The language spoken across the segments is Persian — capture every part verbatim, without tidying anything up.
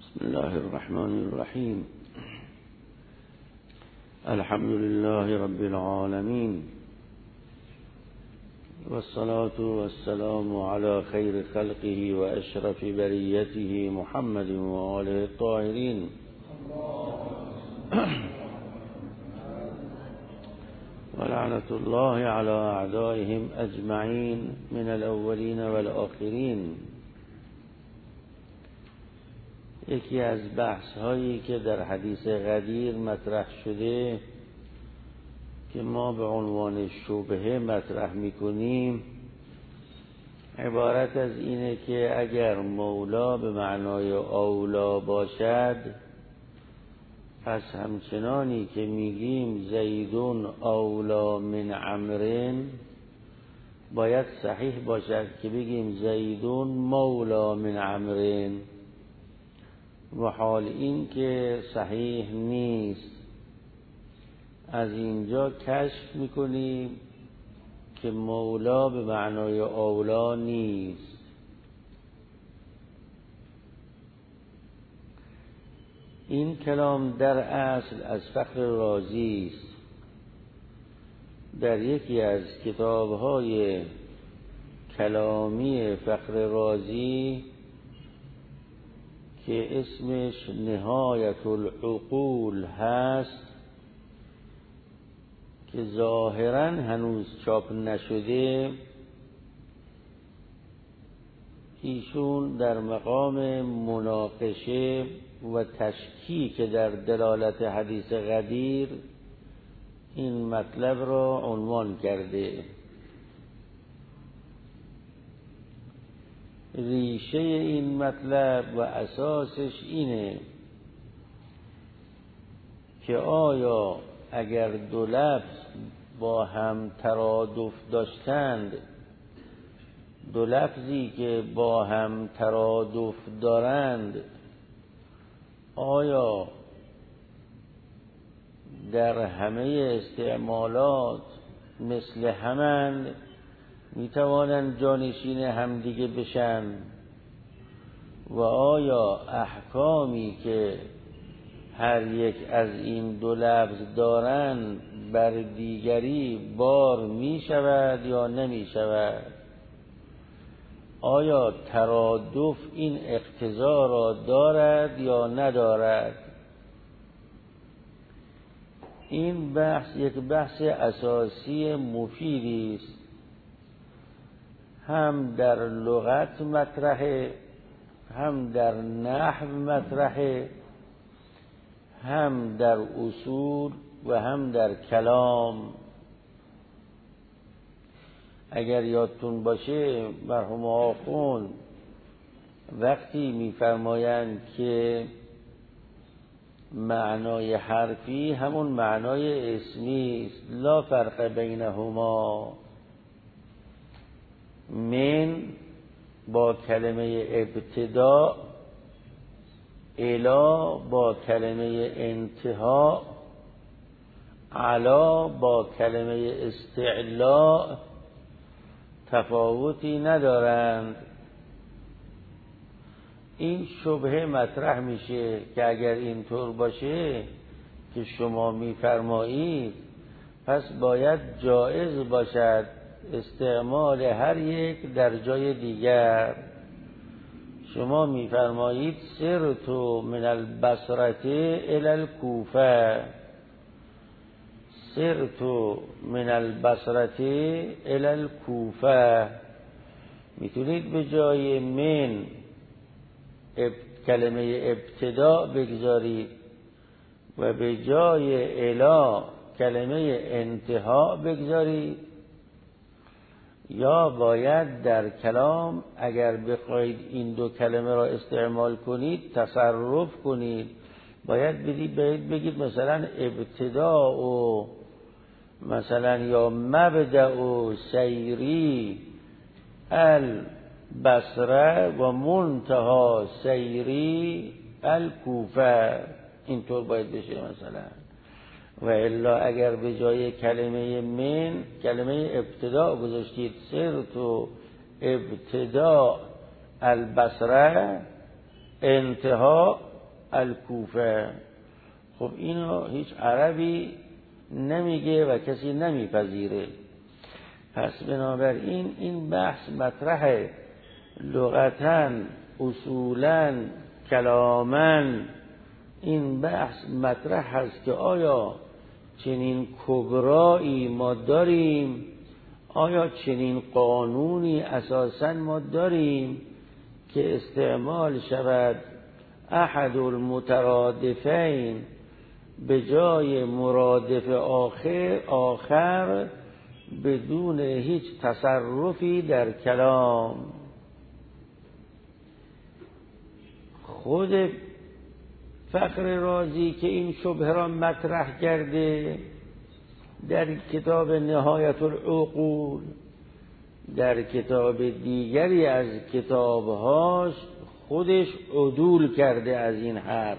بسم الله الرحمن الرحیم. الحمد لله رب العالمین والصلاة والسلام على خیر خلقه و اشرف بریته محمد و آله الطاهرین. ولعنة الله على اعدائهم اجمعین من الاولین والآخرین. یکی از بحث هایی که در حدیث غدیر مطرح شده که ما به عنوان شبهه مطرح میکنیم عبارت از اینه که اگر مولا به معنای اولا باشد، پس همچنانی که میگیم زیدون اولا من عمرن، باید صحیح باشد که بگیم زیدون مولا من عمرن، و حال این که صحیح نیست. از اینجا کشف میکنیم که مولا به معنای اولا نیست. این کلام در اصل از فخر رازی است. در یکی از کتاب‌های کلامی فخر رازی که اسمش نهایت العقول هست که ظاهراً هنوز چاپ نشده، ایشون در مقام مناقشه و تشکیک در دلالت حدیث غدیر این مطلب را عنوان کرده. ریشه این مطلب و اساسش اینه که آیا اگر دو لفظ با هم ترادف داشتند، دو لفظی که با هم ترادف دارند، آیا در همه استعمالات مثل همند، می توانند جانشین همدیگه بشن؟ و آیا احکامی که هر یک از این دو لفظ دارند بر دیگری بار می شود یا نمی شود؟ آیا ترادف این اقتضا را دارد یا ندارد؟ این بحث یک بحث اساسی مفیدی است، هم در لغت مطرحه، هم در نحو مطرحه، هم در اصول و هم در کلام. اگر یادتون باشه مرحوم آخوند وقتی می‌فرمایند که معنای حرفی همون معنای اسمی است، لا فرق بینهما، من با کلمه ابتدا، الا با کلمه انتها، علا با کلمه استعلا تفاوتی ندارند. این شبهه مطرح میشه که اگر اینطور باشه که شما میفرمایید، پس باید جایز باشد استعمال هر یک در جای دیگر. شما میفرمایید سرتو من البصره الی الکوفه، سرتو من البصره الی الکوفه. میتونید به جای من اب... کلمه ابتدا بگذارید و به جای الی کلمه انتها بگذارید، یا باید در کلام اگر بخواید این دو کلمه را استعمال کنید تصرف کنید. باید بدید بگید مثلا ابتدا و مثلا یا مبدأ و سیری البصره و منتها سیری الکوفه. اینطور باید بشه مثلا. و الا اگر به جای کلمه من کلمه ابتدا گذاشتید، سرتو ابتدا البصره، انتها الکوفه. خب اینو هیچ عربی نمیگه و کسی نمیپذیره. پس بنابراین این بحث مطرحه لغتاً، اصولاً، کلاماً. این بحث مطرح هست که آیا چنین کبرایی ما داریم، آیا چنین قانونی اساساً ما داریم که استعمال شود احد المترادفین به جای مرادف آخر آخر بدون هیچ تصرفی در کلام. خود فخر رازی که این شبهه را مطرح کرده در کتاب نهایت العقول، در کتاب دیگری از کتابهاش خودش عدول کرده از این حرف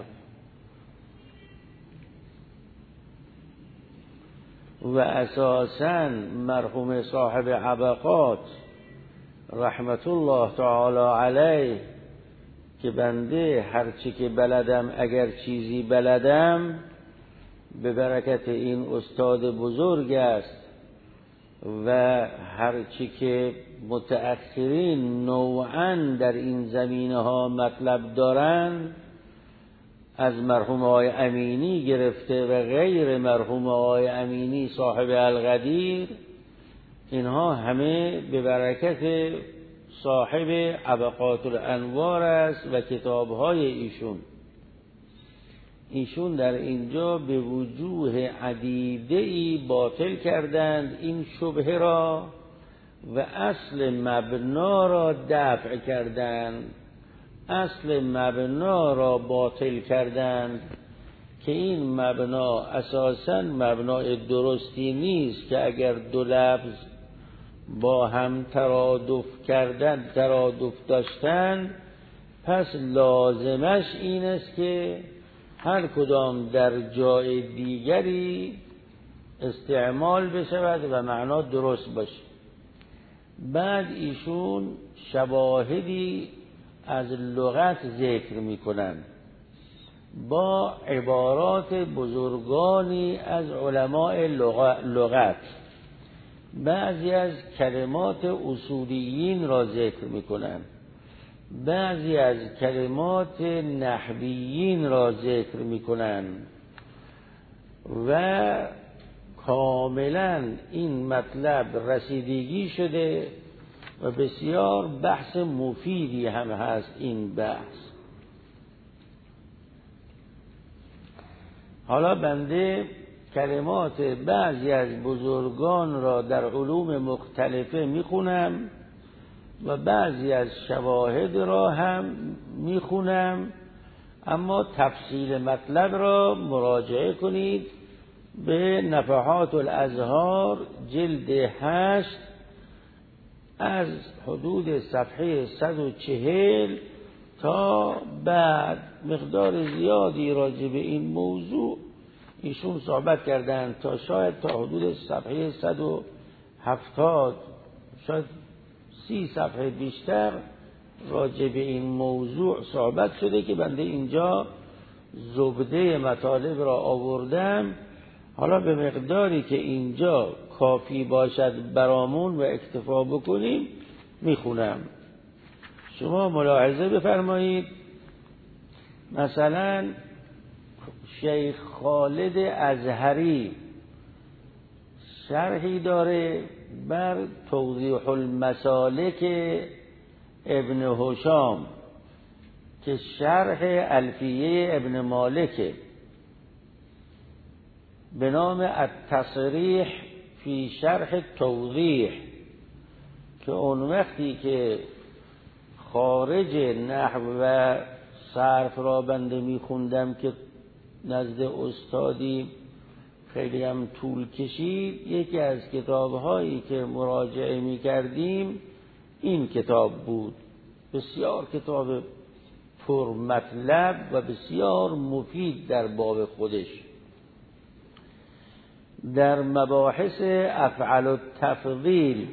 و اساساً مرحوم صاحب عبقات رحمت الله تعالی علیه که بنده هرچی که بلدم اگر چیزی بلدم به برکت این استاد بزرگ است و هرچی که متأخرین نوعاً در این زمینه ها مطلب دارند از مرحوم آقای امینی گرفته و غیر مرحوم آقای امینی صاحب القدیر، اینها همه به برکت صاحب عبقات الانوار است و کتابهای ایشون. ایشون در اینجا به وجوه عدیده‌ای باطل کردند این شبهه را و اصل مبنا را دفع کردند، اصل مبنا را باطل کردند که این مبنا اساساً مبنای درستی نیست که اگر دو لفظ با هم ترادف کردن ترادف داشتن پس لازمش این است که هر کدام در جای دیگری استعمال بشود و معنا درست باشه. بعد ایشون شواهدی از لغت ذکر میکنن با عبارات بزرگانی از علماء لغت. بعضی از کلمات اصولیین را ذکر میکنن، بعضی از کلمات نحویین را ذکر میکنن و کاملا این مطلب رسیدگی شده و بسیار بحث مفیدی هم هست این بحث. حالا بنده کلمات بعضی از بزرگان را در علوم مختلفه میخونم و بعضی از شواهد را هم میخونم، اما تفصیل مطلب را مراجعه کنید به نفحات الازهار جلد هشت از حدود صفحه صد و چهل تا بعد. مقدار زیادی راجع به این موضوع ایشون صحبت کردند تا شاید تا حدود صفحه صد و هفتاد، شاید سی صفحه بیشتر راجع به این موضوع صحبت شده که بنده اینجا زبده مطالب را آوردم. حالا به مقداری که اینجا کافی باشد برامون و اکتفا بکنیم میخونم. شما ملاحظه بفرمایید مثلا شیخ خالد ازهری شرحی داره بر توضیح المسالک ابن هشام که شرح الفیه ابن مالک به نام التصریح فی شرح توضیح، که اون وقتی که خارج نحو و صرف را بنده میخوندم که نزد استادی خیلی هم طول کشید، یکی از کتابهایی که مراجعه میکردیم این کتاب بود. بسیار کتاب پر مطلب و بسیار مفید در باب خودش. در مباحث افعال التفضیل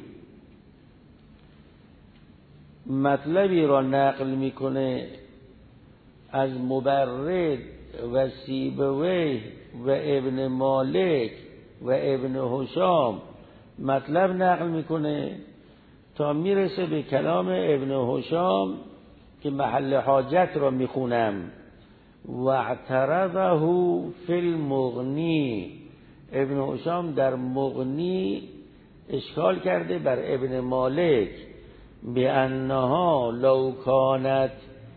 مطلبی را نقل میکنه از مبرد و سیبویه و ابن مالک و ابن هشام مطلب نقل میکنه تا میرسه به کلام ابن هشام که محل حاجت را میخونم. و اعترضه فی المغنی، ابن هشام در مغنی اشکال کرده بر ابن مالک بانها لو کانت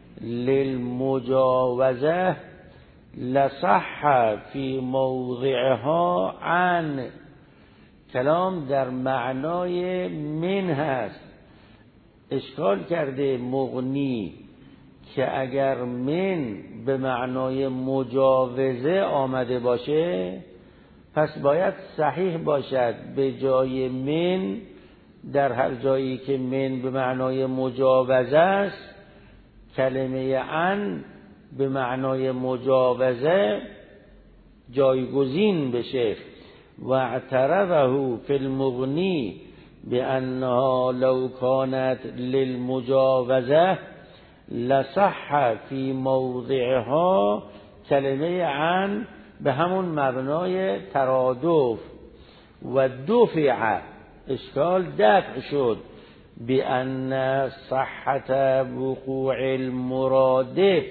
للمجاوزه لصح فی موضعها عن. کلام در معنای من هست، اشکال کرده مغنی که اگر من به معنای مجاوزه آمده باشه پس باید صحیح باشد به جای من، در هر جایی که من به معنای مجاوزه است کلمه عن به معنای مجاوزه جایگزین بشه. و اعترضه فی المغنی بانها لو کانت للمجاوزه لصح فی موضعها، کلمه عن به همون مبنای ترادف. و دفع، اشکال دفع شد بان صحت وقوع المرادف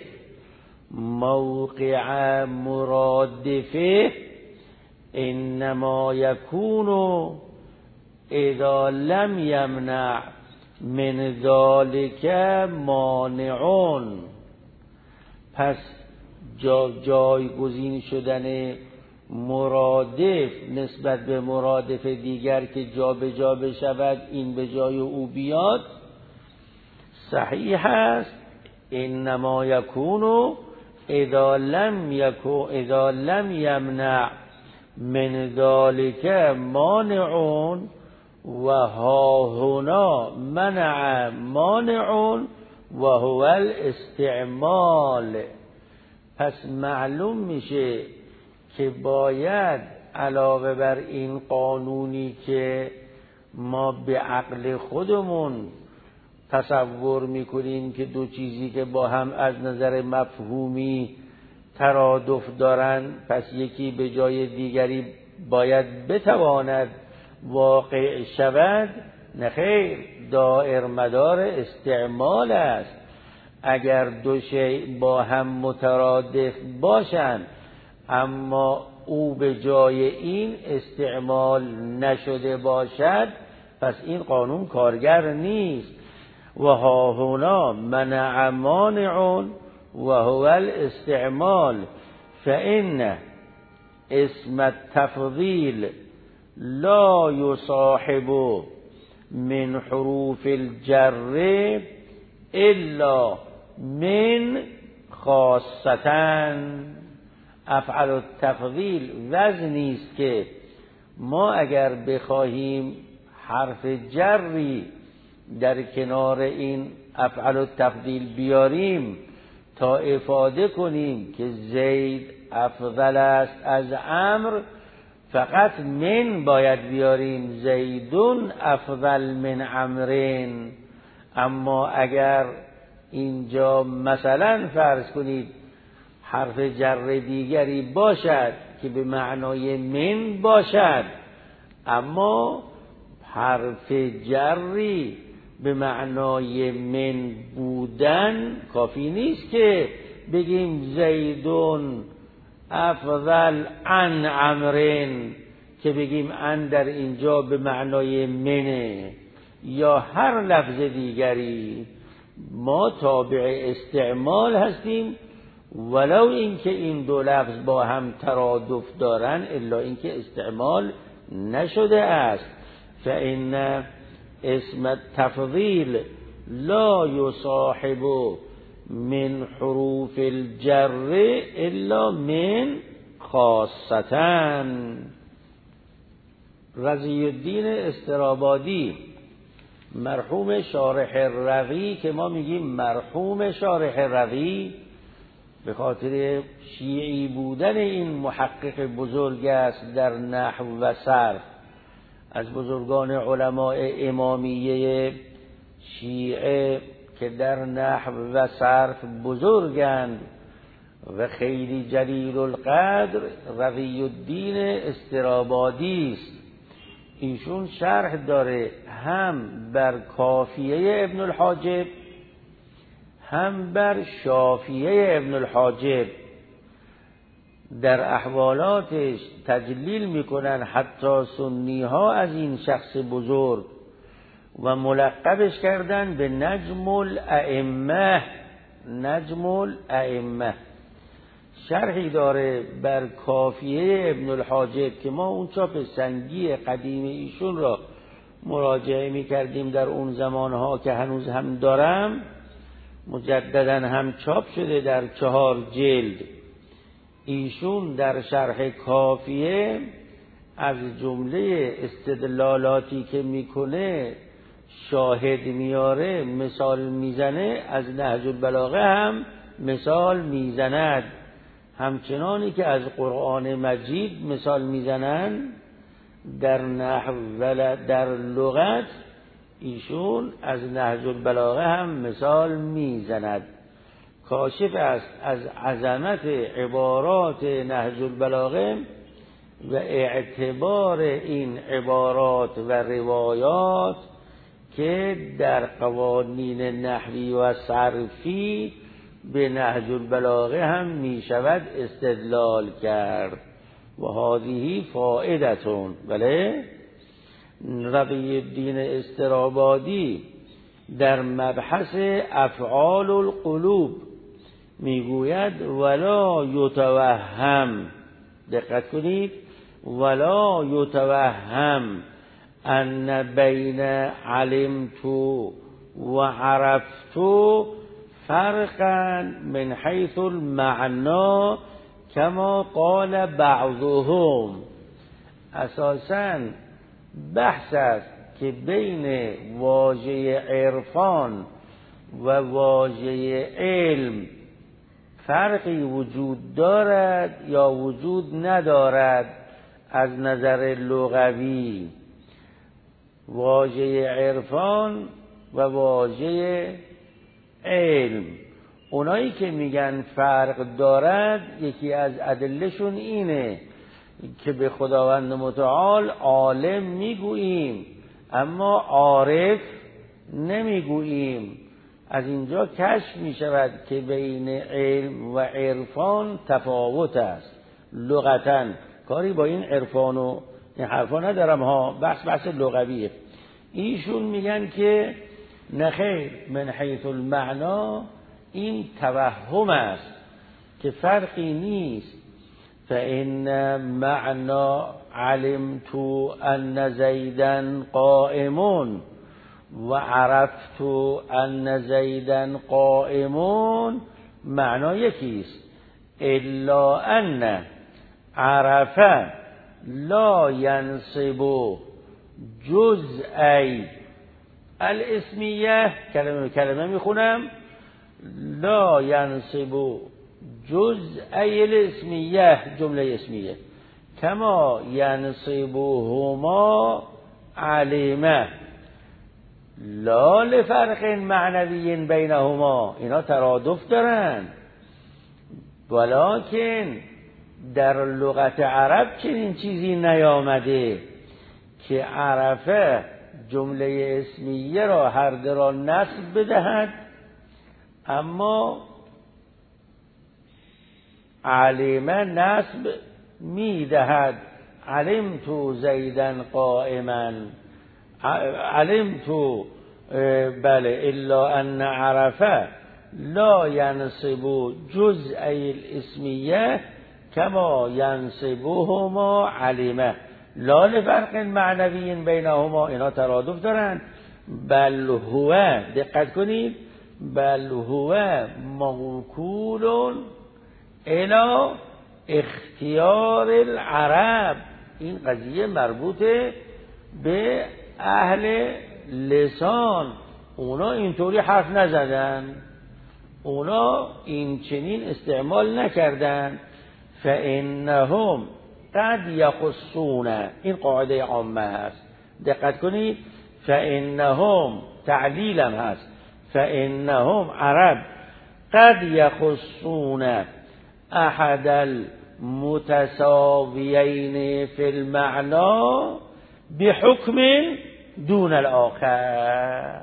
موقع مرادفه انما یکون اذا لم یمنع من ذلك مانعون. پس جا جایگزین شدن مرادف نسبت به مرادف دیگر که جا به جا بشود این به جای او بیاد صحیح است. انما یکون اذا لم یکن اذا لم یمنع من ذلك مانعون و ها هنا منع مانعون و هو الاستعمال. پس معلوم میشه که باید علاوه بر این قانونی که ما به عقل خودمون تصور میکنیم که دو چیزی که با هم از نظر مفهومی ترادف دارن پس یکی به جای دیگری باید بتواند واقع شود، نخیر، دائر مدار استعمال است. اگر دو شیء با هم مترادف باشند اما او به جای این استعمال نشده باشد پس این قانون کارگر نیست. و ها هنا منع مانعون و هو الاستعمال فإن اسم التفضیل لا يصاحب من حروف الجر الا من خاصة. افعل التفضیل وزنی است که ما اگر بخواهیم حرف جری در کنار این افعل التفضیل بیاریم تا افاده کنیم که زید افضل است از عمرو، فقط من باید بیاریم زیدون افضل من عمرین. اما اگر اینجا مثلا فرض کنید حرف جر دیگری باشد که به معنای من باشد اما حرف جری به معنای من بودن کافی نیست که بگیم زیدون افضل عن عمرین، که بگیم عن در اینجا به معنای منه یا هر لفظ دیگری. ما تابع استعمال هستیم ولو اینکه این دو لفظ با هم ترادف دارن الا اینکه استعمال نشده است. فإن اسم التفضیل لا یصاحب من حروف الجر الا من خاصة. رضی الدین استرابادی مرحوم شارح رغی که ما میگیم مرحوم شارح رغی به خاطر شیعی بودن این محقق بزرگ است در نحو و صرف، از بزرگان علماء امامیه شیعه که در نحو و صرف بزرگند و خیلی جلیل القدر رقی الدین استرابادی است. ایشون شرح داره هم بر کافیه ابن الحاجب هم بر شافیه ابن الحاجب. در احوالاتش تجلیل میکنن حتی سنی ها از این شخص بزرگ و ملقبش کردن به نجم الائمه. نجم الائمه شرحی داره بر کافیه ابن الحاجب که ما اون چاپ سنگی قدیم ایشون را مراجعه میکردیم در اون زمانها که هنوز هم دارم، مجددا هم چاپ شده در چهار جلد. ایشون در شرح کافیه از جمله استدلالاتی که میکنه شاهد میاره، مثال میزنه، از نهج البلاغه هم مثال میزند، همچنانی که از قرآن مجید مثال میزنن در نحو و در لغت ایشون از نهج البلاغه هم مثال میزند. کاشف است از عظمت عبارات نهج البلاغه و اعتبار این عبارات و روایات که در قوانین نحوی و صرفی به نهج البلاغه هم می شود استدلال کرد. و هذه فائدتون. بله، رقی الدین استرابادی در مبحث افعال القلوب میگوید ولا یتوهم، دقت کنید، ولا یتوهم ان بین علمت و عرفت فرقا من حیث المعنى کما قال بعضهم. اساساً بحث است که بین واژه عرفان و واژه علم فرقی وجود دارد یا وجود ندارد. از نظر لغوی واژه عرفان و واژه علم، اونایی که میگن فرق دارد، یکی از ادلهشون اینه که به خداوند متعال عالم میگوییم اما عارف نمیگوییم. از اینجا کشف میشود که بین علم و عرفان تفاوت است لغتاً. کاری با این عرفان و این حرفا ندارم ها، بحث بحث لغویه. ایشون میگن که نخیر، من حیث المعنا این توهم است که فرقی نیست. فإن معنى علمت أن زيدا قائم وعرفت أن زيدا قائم معنی یکیست. الا ان عرف لا ينصب جزئی الاسمیه، کلمه کلمه میخونم، لا ينصب جزئی الاسمیه، جمله اسمیه، کما ینصبهما علمه لا لفرق معنوی بینهما. اینا ترادف دارن، ولکن در لغت عرب چنین چیزی نیامده که عرفه جمله اسمیه را هر دو را نصب بدهد، اما علمه نصب میدهد. علمت زیدن قائما، علمت بله، الا ان عرفه لا ینصب جزئی الاسمیه کما ینصبهما علمه لا لفرق معنوی بینهما. اینا ترادف دارن. بل هو، دقت کنید، بل هو موکول الی اختیار العرب. این قضیه مربوطه به اهل لسان. اونا اینطوری حرف نزدن، اونا این چنین استعمال نکردن. فانهم قد یخصون، این قاعده عامه هست، دقت کنید. فانهم تعلیلم هست. فانهم عرب قد یخصون احد المتساویین فی المعنى بحکم دون الاخر.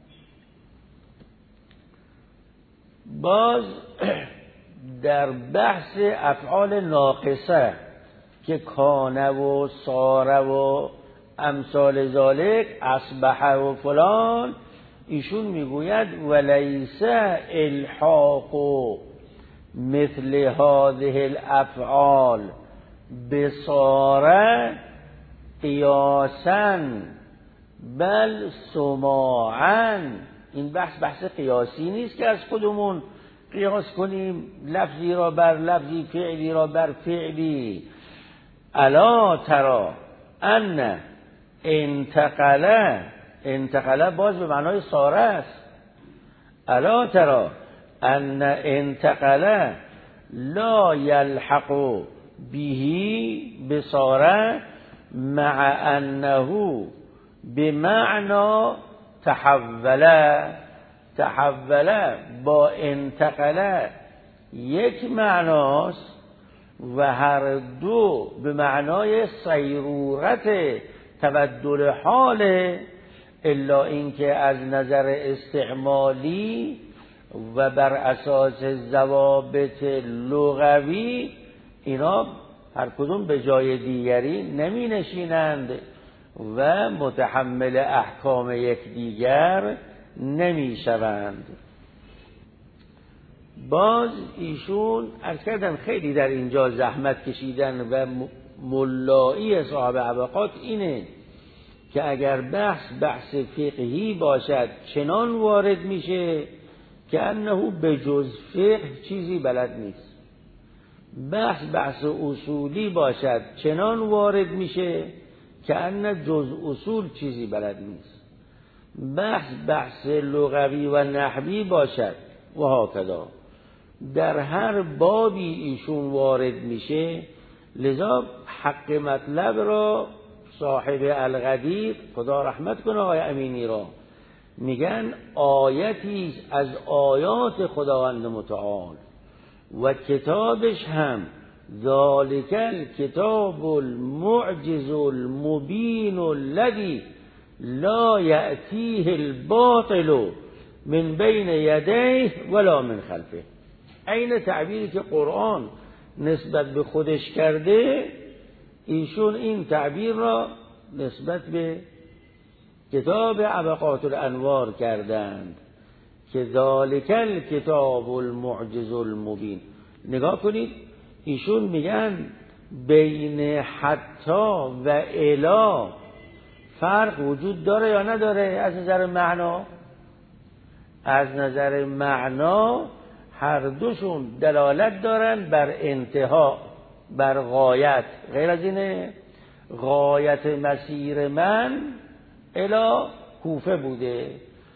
باز در بحث افعال ناقصه که کانه و ساره و امثال ذالک، اصبح و فلان، ایشون میگوید ولیس الحاق مثل هذه الافعال بصاره قیاسا بل سماعا. این بحث بحث قیاسی نیست که از خودمون قیاس کنیم لفظی را بر لفظی، فعلی را بر فعلی. الا ترى ان انتقله، انتقله باز به معنای ساره است. الا ترى ان انتقله لا یلحق به بصاره مع انه بمعنى تحوله. تحوله با انتقله یک معناست و هر دو به معنای صیرورت تبدل حاله، الا اینکه از نظر استعمالی و بر اساس ضوابط لغوی اینا هر کدوم به جای دیگری نمی نشینند و متحمل احکام یکدیگر نمی شوند. باز ایشون عرض کردم خیلی در اینجا زحمت کشیدن و ملایی صاحب عبقات اینه که اگر بحث بحث فقهی باشد چنان وارد میشه که انه به جز فقه چیزی بلد نیست. بحث بحث اصولی باشد چنان وارد میشه که انه جز اصول چیزی بلد نیست. بحث بحث لغوی و نحوی باشد و هاکذا. در هر بابی ایشون وارد میشه، لذا حق مطلب را صاحب القدیر خدا رحمت کنه آقای امینی را میگن آیتی از آیات خداوند متعال و کتابش هم ذالک الکتاب المعجز المبین الذی لا یأتیه الباطل من بین یدیه ولا من خلفه. عین تعبیری که قرآن نسبت به خودش کرده، ایشون این تعبیر را نسبت به کتاب ابقات الانوار کردند که ذالک الکتاب المعجز المبین. نگاه کنید ایشون میگن بین حتی و الی فرق وجود داره یا نداره از نظر معنا؟ از نظر معنا هر دوشون دلالت دارن بر انتها، بر غایت. غیر از اینه غایت مسیر من الی کوفه بوده،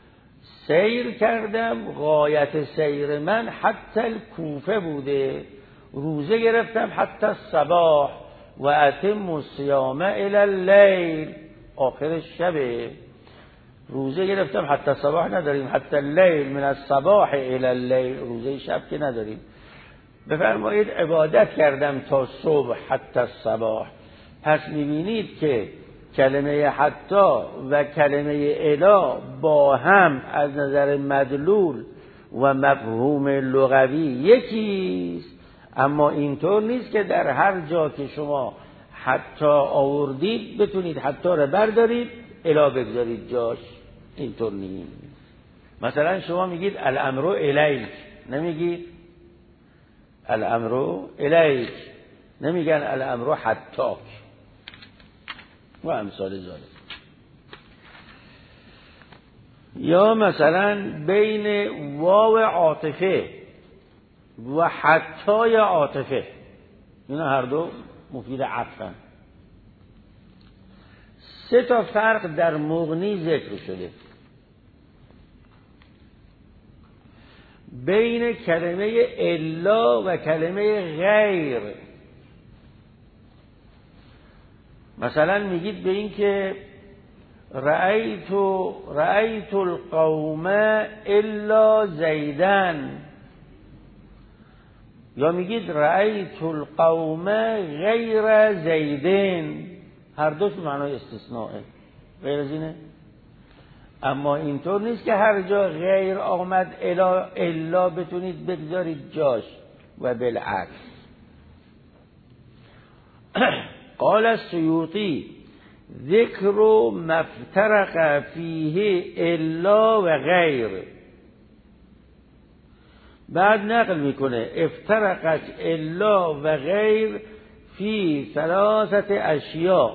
سیر کردم غایت سیر من حتی الکوفه بوده، روزه گرفتم حتی الصباح و اتم الصیام الی اللیل، آخر شبه. روزه گرفتم حتی صباح نداریم، حتی اللیل، من الصباح الی اللیل، روزه شب که نداریم. بفرمایید عبادت کردم تا صبح حتی الصباح. پس میبینید که کلمه حتی و کلمه الی با هم از نظر مدلول و مفهوم لغوی یکیست، اما اینطور نیست که در هر جا که شما حتی آوردید بتونید حتی رو بردارید الی بگذارید جاش. اینطور نیست. مثلا شما میگید الامر الیک، نمیگید الامر الیک، نمیگن الامر حتاک و امثال ذالک. یا مثلا بین واو عاطفه و حتی عاطفه، اینا هر دو مفید عطفن. سه تا فرق در مغنی ذکر شده بین کلمه الا و کلمه غیر. مثلا میگید به این که رأیت رأیت القوم الا زیدن، یا میگید رأیت القوم غیر زیدن، هر دوش معنای استثناءه، غیر از اینه. اما اینطور نیست که هر جا غیر آمد الا الا بتونید بگذارید جاش و بالعکس. قال السیوطی ذکر مفترق فیه الا و غیر. بعد نقل میکنه افترقت الا و غیر فی ثلاثه اشیاء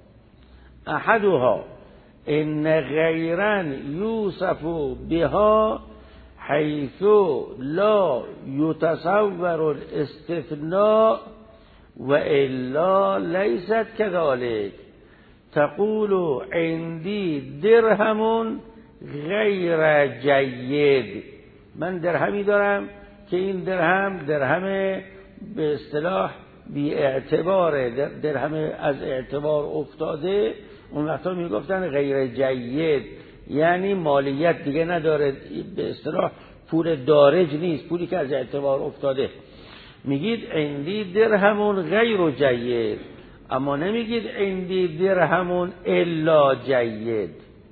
احدها ان غیرا یوصف بها حیث لا یتصور الاستثناء و الا لیست كذلك. تقول عندي درهم غیر جید، من درهمی دارم که این درهم درهم به اصطلاح بی اعتباره، درهم از اعتبار افتاده. اون وقتا میگفتن غیر جید، یعنی مالیت دیگه نداره، به اصطلاح پول دارج نیست، پولی که از اعتبار افتاده. میگید عندی درهمون غیر جید، اما نمیگید عندی درهمون الا جید.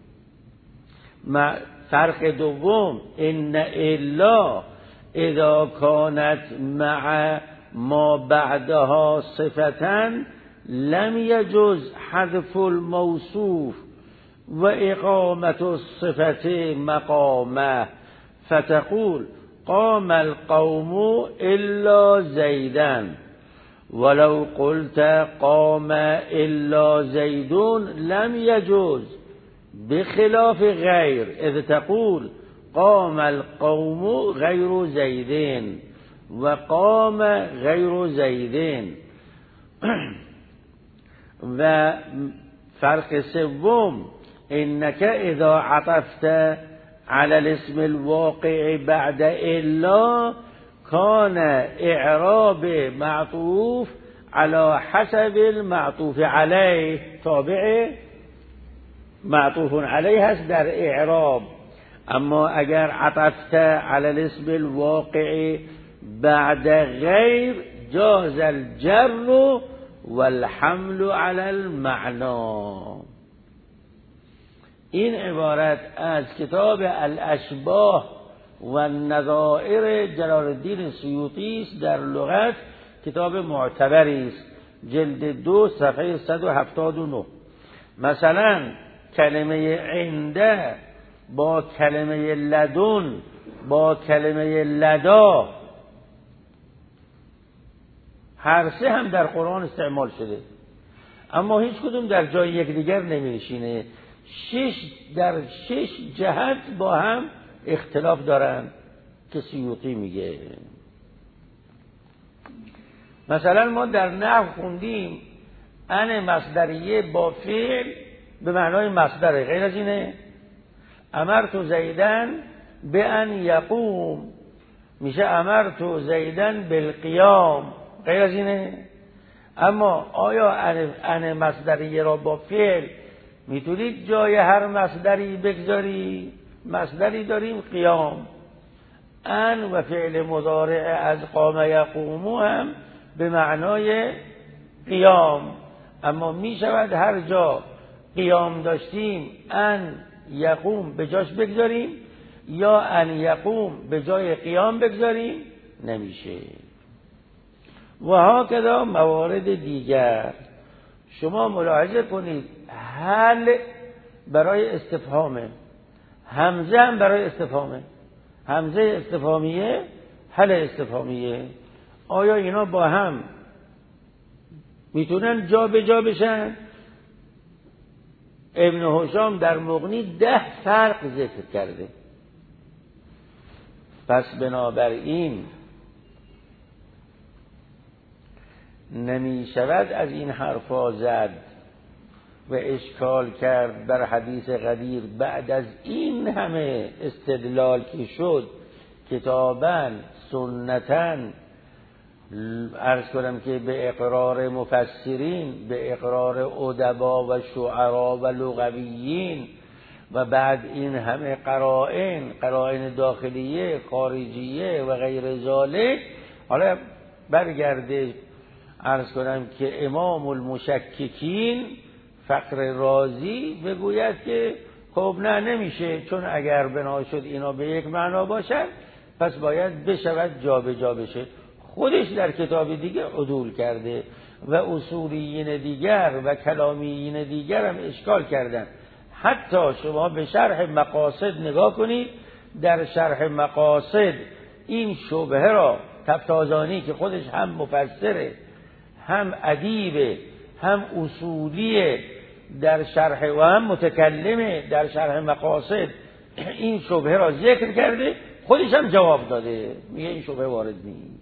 فرق دوم ان الا اذا كانت مع ما بعدها صفتا لم يجوز حذف الموصوف و اقامت الصفه مقامه، فتقول قام القوم الا زیدن، ولو قلت قام الا زیدون لم يجوز، بخلاف غیر اذ تقول قام القوم غیر زیدین و قام غیر زیدین. و فرق سوم انك اذا عطفت على الاسم الواقع بعد الا كان اعراب معطوف على حسب المعطوف عليه، تابع معطوف علیه هست در اعراب. اما اگر عطفت على الاسم الواقع بعد غیر جاز الجر والحمل على المعنى. این عبارت از کتاب الاشباه و نظائر جلال الدین سیوطی است، در لغت کتاب معتبری است، جلد دو صفحه صد و هفتاد و نه. مثلا کلمه عنده با کلمه لدن با کلمه لدا هر سه هم در قرآن استعمال شده، اما هیچ کدوم در جای یکدیگر نمی‌نشینه. شش در شش جهت با هم اختلاف دارن که سیوطی میگه. مثلا ما در نحو خوندیم ان مصدریه با فعل به معنای مصدره، غیر از اینه. امرت زیدن به ان یقوم میشه امرت زیدن بالقیام، غیر از اینه. اما آیا ان مصدریه را با فعل میتونید جای هر مصدری بگذاری؟ مصدری داریم قیام، ان و فعل مضارع از قام یقوم هم به معنای قیام، اما می شود هر جا قیام داشتیم ان یقوم به جاش بگذاریم یا ان یقوم به جای قیام بگذاریم؟ نمیشه. و هاکذا موارد دیگر. شما ملاحظه کنید هل برای استفهامه، همزه هم برای استفهامه، همزه استفهامیه، هل استفهامیه. آیا اینا با هم میتونن جا به جا بشن؟ ابن هشام در مغنی ده فرق ذکر کرده. پس بنابراین نمی شود از این حرفا زد و اشکال کرد بر حدیث غدیر بعد از این همه استدلال که شد کتاباً سنتاً عرض کنم که به اقرار مفسرین، به اقرار ادبا و شعرا و لغویین و بعد این همه قرائن، قرائن داخلیه، خارجیه و غیر ذالک، حالا برگرده عرض کنم که امام المشککین فقر رازی بگوید که خب نه نمیشه، چون اگر بنا شد اینا به یک معنا باشد پس باید بشود جا به جا بشه. خودش در کتاب دیگه عدول کرده و اصولیین دیگر و کلامیین دیگر هم اشکال کردن. حتی شما به شرح مقاصد نگاه کنید، در شرح مقاصد این شبهه را تفتازانی که خودش هم مفسره هم ادیبه هم اصولیه در شرح و هم متکلمه در شرح مقاصد، این شبهه را ذکر کرده، خودش هم جواب داده، میگه این شبهه وارد نیست.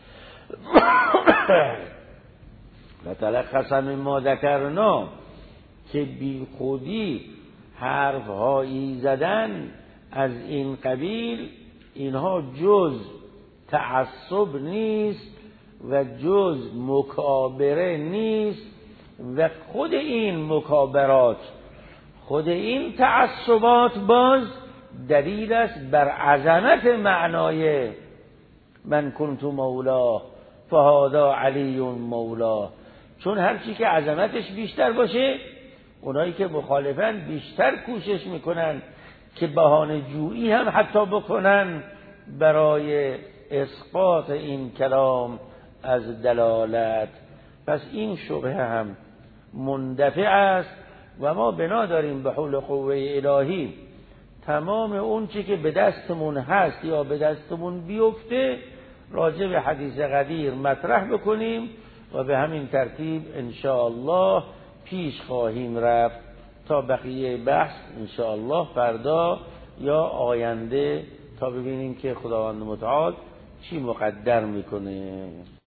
و تلخصا مما ذکرنا که بی خودی حرف هایی زدن از این قبیل، اینها جز تعصب نیست و جز مکابره نیست و خود این مکابرات، خود این تعصبات باز دلیل است بر عظمت معنای من کنت مولا فهذا علی مولا. چون هرچی که عظمتش بیشتر باشه، اونایی که مخالفن بیشتر کوشش میکنن که بهانه جویی هم حتی بکنن برای اسقاط این کلام از دلالت. پس این شبهه هم مندفع است و ما بنا داریم به حول قوه الهی تمام اون چی که به دستمون هست یا به دستمون بیفته راجع به حدیث قدیر مطرح بکنیم و به همین ترتیب انشاءالله پیش خواهیم رفت تا بقیه بحث انشاءالله فردا یا آینده، تا ببینیم که خداوند متعال چی مقدر میکنه.